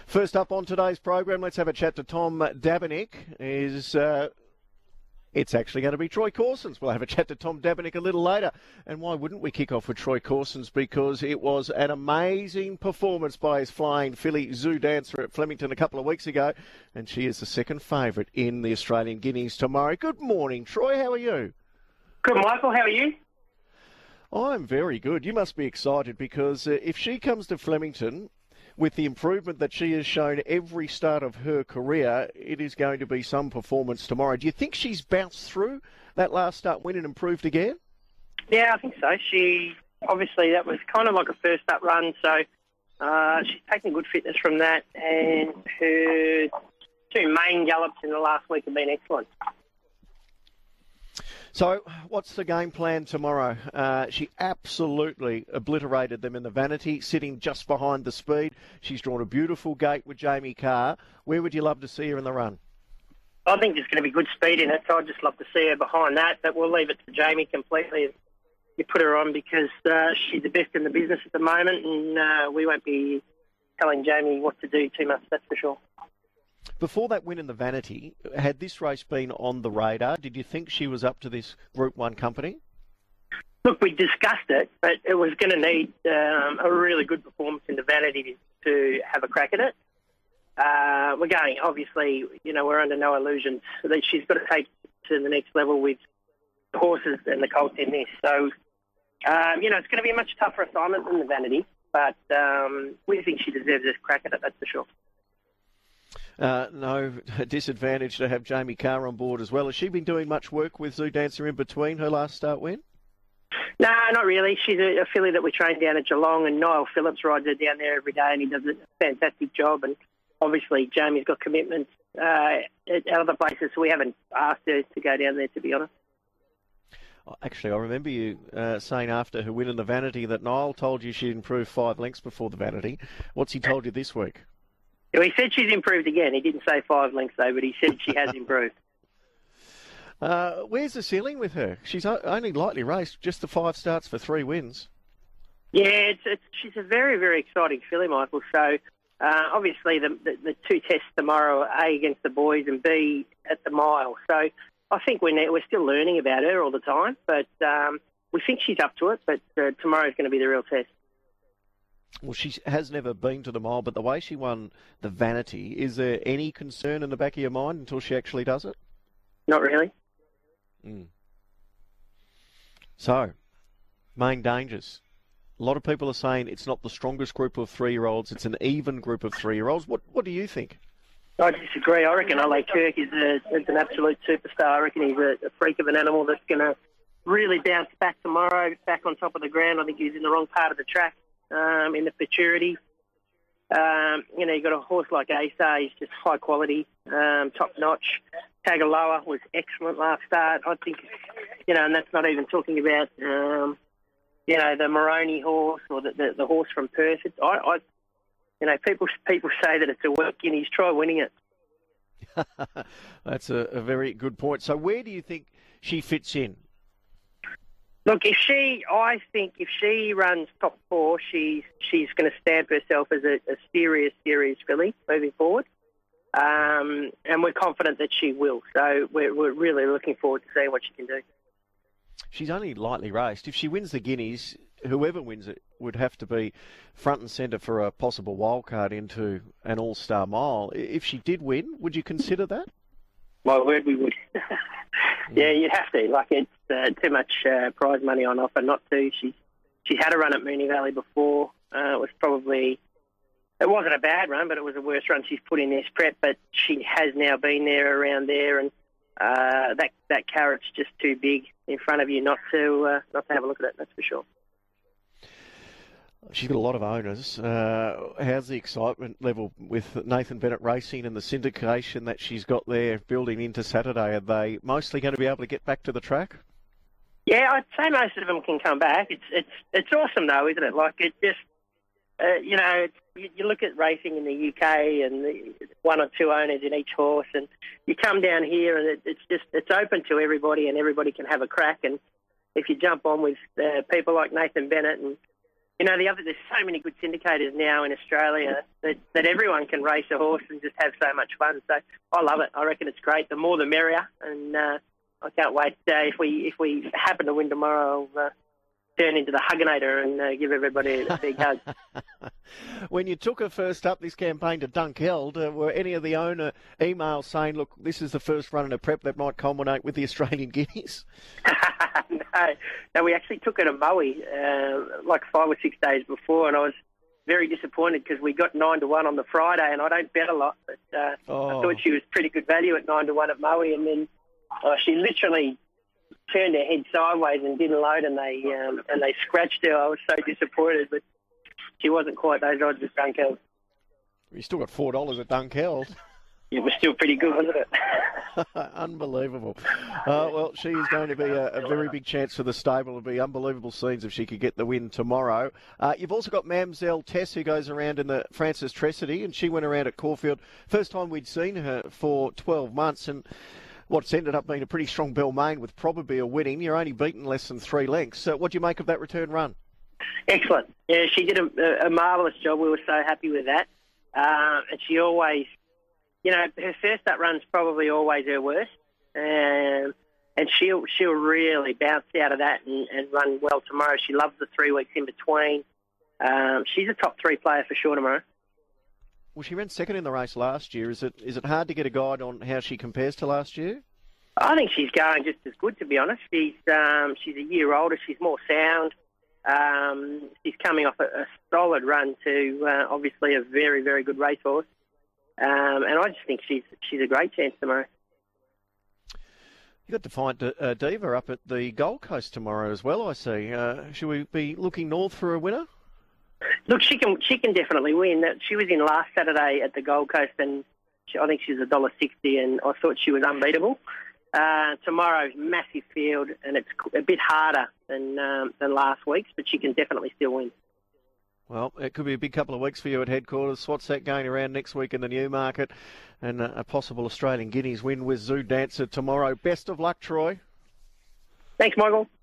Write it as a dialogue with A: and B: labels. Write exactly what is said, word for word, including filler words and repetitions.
A: First up on today's program, let's have a chat to Tom Dabinick. Is uh, It's actually going to be Troy Corsons. We'll have a chat to Tom Dabinick a little later. And why wouldn't we kick off with Troy Corsons? Because it was an amazing performance by his flying filly Zoo Dancer at Flemington a couple of weeks ago. And she is the second favourite in the Australian Guineas tomorrow. Good morning, Troy. How are you?
B: Good, Michael. How are you?
A: I'm very good. You must be excited because uh, if she comes to Flemington with the improvement that she has shown every start of her career, it is going to be some performance tomorrow. Do you think she's bounced through that last start win and improved again?
B: Yeah, I think so. She, obviously, that was kind of like a first up run, so uh, she's taken good fitness from that, and her two main gallops in the last week have been excellent.
A: So, what's the game plan tomorrow? Uh, she absolutely obliterated them in the Vanity, sitting just behind the speed. She's drawn a beautiful gate with Jamie Carr. Where would you love to see her in the run?
B: I think there's going to be good speed in it, so I'd just love to see her behind that, but we'll leave it to Jamie completely. You put her on because uh, she's the best in the business at the moment, and uh, we won't be telling Jamie what to do too much, that's for sure.
A: Before that win in the Vanity, had this race been on the radar? Did you think she was up to this Group one company?
B: Look, we discussed it, but it was going to need um, a really good performance in the Vanity to have a crack at it. Uh, we're going, obviously, you know, we're under no illusions that she's got to take it to the next level with the horses and the colts in this. So, um, you know, it's going to be a much tougher assignment than the Vanity, but um, we think she deserves this crack at it, that's for sure.
A: Uh, no disadvantage to have Jamie Carr on board as well. Has she been doing much work with Zoo Dancer in between her last start win?
B: No, not really. She's a, a filly that we train down at Geelong, and Niall Phillips rides her down there every day, and he does a fantastic job. And obviously, Jamie's got commitments uh, at other places, so we haven't asked her to go down there, to be honest.
A: Actually, I remember you uh, saying after her win in the Vanity that Niall told you she'd improved five lengths before the Vanity. What's he told you this week?
B: Well, he said she's improved again. He didn't say five lengths, though, but he said she has improved.
A: Uh, where's the ceiling with her? She's only lightly raced, just the five starts for three wins.
B: Yeah, it's, it's, she's a very, very exciting filly, Michael. So, uh, obviously, the, the, the two tests tomorrow are A, against the boys, and B, at the mile. So, I think we're, we're still learning about her all the time, but um, we think she's up to it, but uh, tomorrow's going to be the real test.
A: Well, she has never been to the mile, but the way she won the Vanity, is there any concern in the back of your mind until she actually does it?
B: Not really.
A: Mm. So, main dangers. A lot of people are saying it's not the strongest group of three-year-olds, it's an even group of three-year-olds. What What do you think?
B: I disagree. I reckon Ole Kirk is, a, is an absolute superstar. I reckon he's a, a freak of an animal that's going to really bounce back tomorrow, back on top of the ground. I think he's in the wrong part of the track. Um, in the futurity. Um, you know, you've got a horse like Asa, he's just high quality, um, top notch. Tagaloa was excellent last start. I think, you know, and that's not even talking about, um, you know, the Moroni horse or the, the, the horse from Perth. It's, I, I, you know, people people say that it's a work Guineas. Try winning it.
A: That's a, a very good point. So where do you think she fits in?
B: Look, if she, I think if she runs top four, she's she's going to stamp herself as a, a serious, serious filly moving forward. Um, and we're confident that she will. So we're, we're really looking forward to seeing what she can do.
A: She's only lightly raced. If she wins the Guineas, whoever wins it would have to be front and centre for a possible wildcard into an all-star mile. If she did win, would you consider that?
B: My word, we would. Yeah, you'd have to. Like, it's uh, too much uh, prize money on offer not to. She's she's had a run at Moonee Valley before. Uh, it was probably, it wasn't a bad run, but it was a worse run she's put in this prep. But she has now been there, around there, and uh, that that carrot's just too big in front of you not to uh, not to have a look at it. That's for sure.
A: She's got a lot of owners. Uh, how's the excitement level with Nathan Bennett Racing and the syndication that she's got there building into Saturday? Are they mostly going to be able to get back to the track?
B: Yeah, I'd say most of them can come back. It's it's it's awesome though, isn't it? Like, it just uh, you know, it's, you, you look at racing in the U K and the one or two owners in each horse, and you come down here and it, it's just it's open to everybody, and everybody can have a crack. And if you jump on with uh, people like Nathan Bennett and you know, the other, there's so many good syndicators now in Australia that, that everyone can race a horse and just have so much fun. So I love it. I reckon it's great. The more the merrier. And uh, I can't wait. Uh, if we if we happen to win tomorrow, I'll uh, turn into the Hugginator and uh, give everybody a big hug.
A: When you took her first up this campaign to Dunkeld, uh, were any of the owner emails saying, look, this is the first run in a prep that might culminate with the Australian Guineas?
B: no, no, we actually took her to Maui uh, like five or six days before, and I was very disappointed because we got nine to one on the Friday, and I don't bet a lot, but uh,
A: oh.
B: I thought she was pretty good value at nine to one at Maui, and then uh, she literally turned her head sideways and didn't load, and they um, and they scratched her. I was so disappointed, but she wasn't quite those odds at Dunkeld.
A: You still got four dollars at Dunkeld.
B: It was still pretty good, wasn't it?
A: Unbelievable. Uh, well, she is going to be a, a very big chance for the stable. It'll be unbelievable scenes if she could get the win tomorrow. Uh, you've also got Mamselle Tess, who goes around in the Francis Tressady, and she went around at Caulfield. First time we'd seen her for twelve months, and what's ended up being a pretty strong Belmain with probably a winning. You're only beaten less than three lengths. So what do you make of that return run?
B: Excellent. Yeah, she did a, a marvellous job. We were so happy with that. Uh, and she always, you know, her first up run's probably always her worst. Um, and she'll she'll really bounce out of that and, and run well tomorrow. She loves the three weeks in between. Um, she's a top three player for sure tomorrow.
A: Well, she ran second in the race last year. Is it is it hard to get a guide on how she compares to last year?
B: I think she's going just as good, to be honest. She's um, she's a year older. She's more sound. Um, she's coming off a, a solid run to uh, obviously a very, very good racehorse. Um, and I just think she's she's a great chance tomorrow.
A: You've got to find uh, Diva up at the Gold Coast tomorrow as well, I see. Uh, should we be looking north for a winner?
B: Look, she can she can definitely win. She was in last Saturday at the Gold Coast, and she, I think she was a dollar sixty, and I thought she was unbeatable. Uh, tomorrow's massive field, and it's a bit harder than um, than last week's, but she can definitely still win.
A: Well, it could be a big couple of weeks for you at headquarters. What's that going around next week in the Newmarket? And a, a possible Australian Guineas win with Zoo Dancer tomorrow. Best of luck, Troy.
B: Thanks, Michael.